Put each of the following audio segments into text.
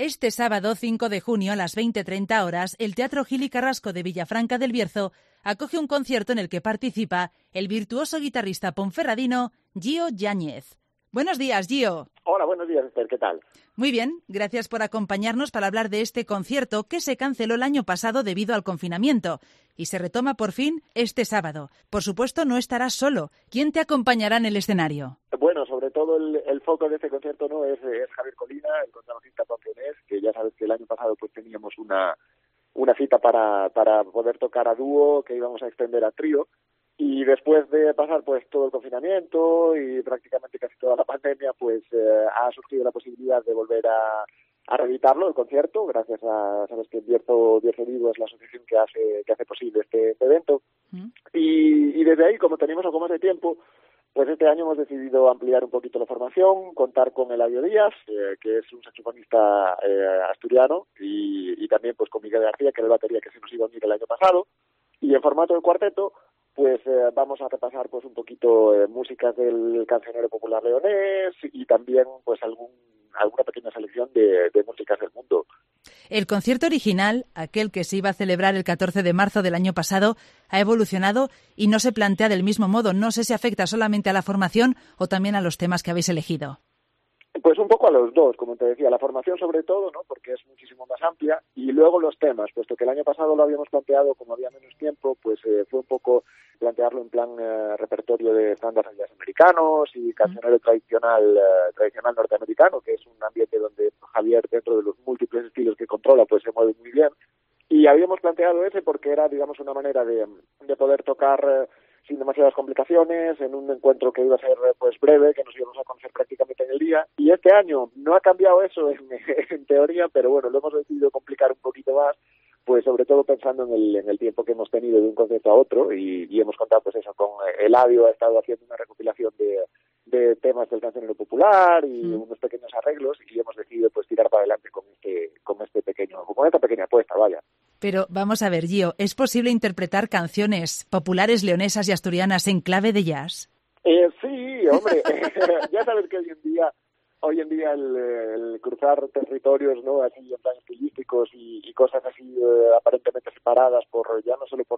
Este sábado 5 de junio a las 20:30 horas, el Teatro Gil y Carrasco de Villafranca del Bierzo acoge un concierto en el que participa el virtuoso guitarrista ponferradino Gio Yáñez. Buenos días, Gio. Hola, buenos días, Esther, ¿qué tal? Muy bien, gracias por acompañarnos para hablar de este concierto que se canceló el año pasado debido al confinamiento y se retoma por fin este sábado. Por supuesto, no estarás solo. ¿Quién te acompañará en el escenario? Bueno, sobre todo el foco de este concierto no es Javier Colina, el contrabajista pamplonés, que ya sabes que el año pasado pues teníamos una cita para poder tocar a dúo, que íbamos a extender a trío. Y después de pasar pues todo el confinamiento y prácticamente casi toda la pandemia, pues ha surgido la posibilidad de volver a reeditarlo, el concierto, gracias a, sabes que Bierzo Vivo es la asociación que hace posible este evento. Y desde ahí, como teníamos algo más de tiempo, pues este año hemos decidido ampliar un poquito la formación, contar con Eladio Díaz, que es un saxofonista asturiano, y también pues con Miguel García, que era el batería que se nos iba a unir el año pasado. Y en formato de cuarteto, pues vamos a repasar pues un poquito músicas del cancionero popular leonés y también pues alguna pequeña selección de músicas del mundo. El concierto original, aquel que se iba a celebrar el 14 de marzo del año pasado, ha evolucionado y no se plantea del mismo modo. No sé si afecta solamente a la formación o también a los temas que habéis elegido. Pues un poco a los dos, como te decía, la formación sobre todo, ¿no? Porque es muchísimo más amplia, y luego los temas, puesto que el año pasado lo habíamos planteado, como había menos tiempo, pues fue un poco plantearlo en plan repertorio de estándares americanos y cancionero tradicional norteamericano, que es un ambiente donde Javier, dentro de los múltiples estilos que controla, pues se mueve muy bien. Y habíamos planteado ese porque era, digamos, una manera de poder tocar sin demasiadas complicaciones, en un encuentro que iba a ser pues breve, que nos íbamos a conocer prácticamente en el día. Y este año no ha cambiado eso en teoría, pero bueno, lo hemos decidido complicar un poquito más, pues sobre todo pensando en el tiempo que hemos tenido de un concierto a otro, y hemos contado pues eso, con Eladio ha estado haciendo una recopilación de temas del cancionero popular y unos pequeños arreglos, y hemos decidido pues tirar para adelante con esta pequeña apuesta, vaya. Pero vamos a ver, Gio, ¿es posible interpretar canciones populares leonesas y asturianas en clave de jazz? Sí, hombre, ya sabes que hoy en día el cruzar territorios, ¿no? Así en plan estilísticos y cosas así aparentemente separadas ya no solo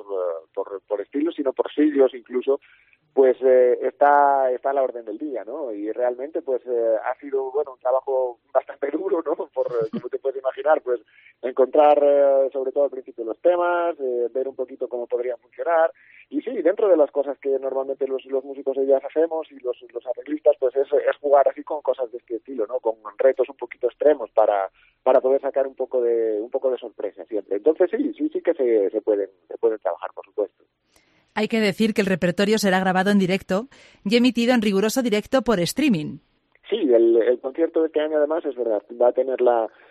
por estilos, sino por siglos incluso, pues está a la orden del día, ¿no? Y realmente pues ha sido, bueno, un trabajo bastante duro, ¿no? Como te puedes imaginar, pues encontrar sobre todo al principio los temas, ver un poquito cómo podrían funcionar. Y sí, dentro de las cosas que normalmente los músicos de jazz hacemos y los arreglistas, pues es jugar así con cosas de este estilo, ¿no? Con retos un poquito extremos para poder sacar un poco de sorpresa siempre. Entonces sí que se pueden trabajar, por supuesto. Hay que decir que el repertorio será grabado en directo y emitido en riguroso directo por streaming. Sí, el concierto de este año además es verdad, va a tener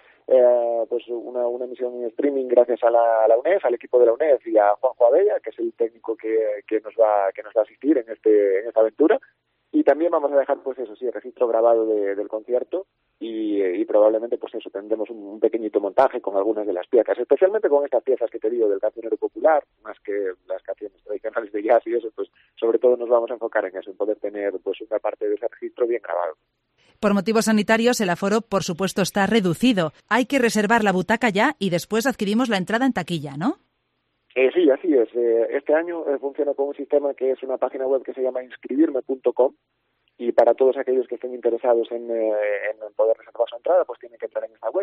pues una emisión en streaming gracias a la UNED, al equipo de la UNED y a Juanjo Abella, que es el técnico que nos va a asistir en esta aventura. Y también vamos a dejar pues eso sí, el registro grabado del concierto y probablemente pues eso, tendremos un pequeñito montaje con algunas de las piezas, especialmente con estas piezas que te digo del cancionero popular, más que las canciones tradicionales de jazz y eso, pues sobre todo nos vamos a enfocar en eso, en poder tener pues una parte de ese registro bien grabado. Por motivos sanitarios, el aforo, por supuesto, está reducido. Hay que reservar la butaca ya y después adquirimos la entrada en taquilla, ¿no? Sí, así es. Este año funciona con un sistema que es una página web que se llama inscribirme.com, y para todos aquellos que estén interesados en poder reservar su entrada, pues tienen que entrar en esta web,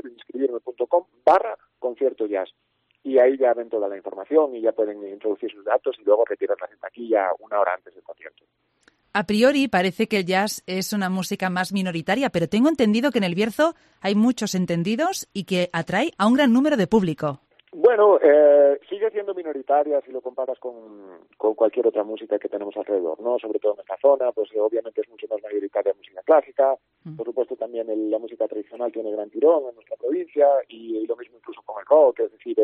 inscribirme.com/concierto jazz. Y ahí ya ven toda la información y ya pueden introducir sus datos y luego retirarlas en taquilla una hora antes del concierto. A priori parece que el jazz es una música más minoritaria, pero tengo entendido que en el Bierzo hay muchos entendidos y que atrae a un gran número de público. Bueno, sigue siendo minoritaria si lo comparas con cualquier otra música que tenemos alrededor, ¿no? Sobre todo en esta zona, pues obviamente es mucho más mayoritaria la música clásica. Por supuesto también la música tradicional tiene gran tirón en nuestra provincia y lo mismo incluso con el rock, es decir,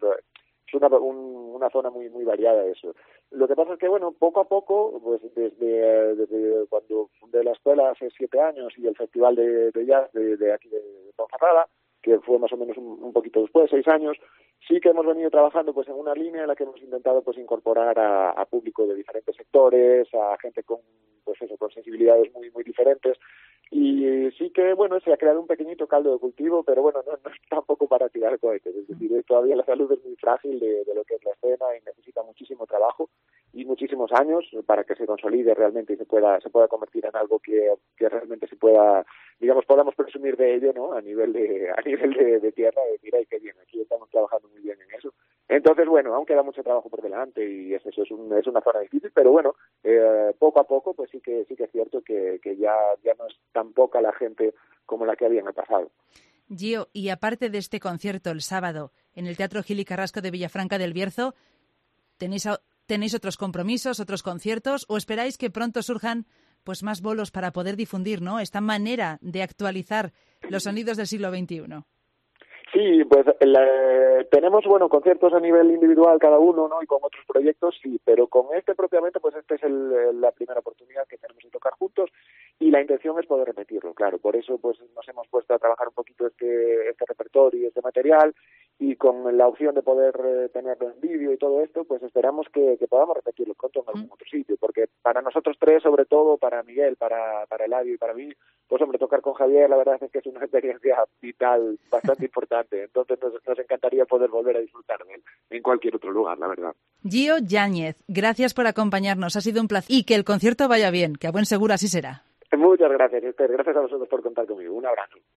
es una zona muy muy variada eso. Lo que pasa es que, bueno, poco a poco, pues desde cuando fundé la escuela hace 7 años y el festival de jazz de aquí de Ponferrada, que fue más o menos un poquito después, 6 años, sí que hemos venido trabajando pues en una línea en la que hemos intentado pues incorporar a público de diferentes sectores, a gente con pues eso, con sensibilidades muy muy diferentes, Y sí que, bueno, se ha creado un pequeñito caldo de cultivo, pero bueno, no es tampoco para tirar cohetes. Es decir, todavía la salud es muy frágil de lo que es la escena y necesita muchísimo trabajo y muchísimos años para que se consolide realmente y se pueda convertir en algo que realmente se pueda, digamos, podamos presumir de ello, ¿no? A nivel de tierra, de decir, ay, qué bien, aquí estamos trabajando muy bien en eso. Entonces, bueno, aún queda mucho trabajo por delante y es una zona difícil, pero bueno, poco a poco, pues sí que es cierto que ya no es tan poca la gente como la que había en el pasado. Gio, y aparte de este concierto el sábado en el Teatro Gil y Carrasco de Villafranca del Bierzo, ¿tenéis otros compromisos, otros conciertos o esperáis que pronto surjan pues más bolos para poder difundir, ¿no?, esta manera de actualizar los sonidos del siglo XXI? Sí, pues tenemos, bueno, conciertos a nivel individual cada uno, ¿no? Y con otros proyectos, sí, pero con este propiamente, pues este es la primera oportunidad que tenemos de tocar juntos y la intención es poder repetirlo, claro. Por eso, pues nos hemos puesto a trabajar un poquito este repertorio y este material y con la opción de poder tenerlo en vídeo y todo esto, pues esperamos que podamos repetirlo pronto en algún otro sitio, porque para nosotros tres, sobre todo, para Miguel, para Eladio y para mí, pues hombre, tocar con Javier, la verdad es que es una experiencia vital bastante importante, entonces nos encantaría poder volver a disfrutar de él en cualquier otro lugar, la verdad. Gio Yáñez, gracias por acompañarnos, ha sido un placer y que el concierto vaya bien, que a buen seguro así será. Muchas gracias, Esther, gracias a vosotros por contar conmigo, un abrazo.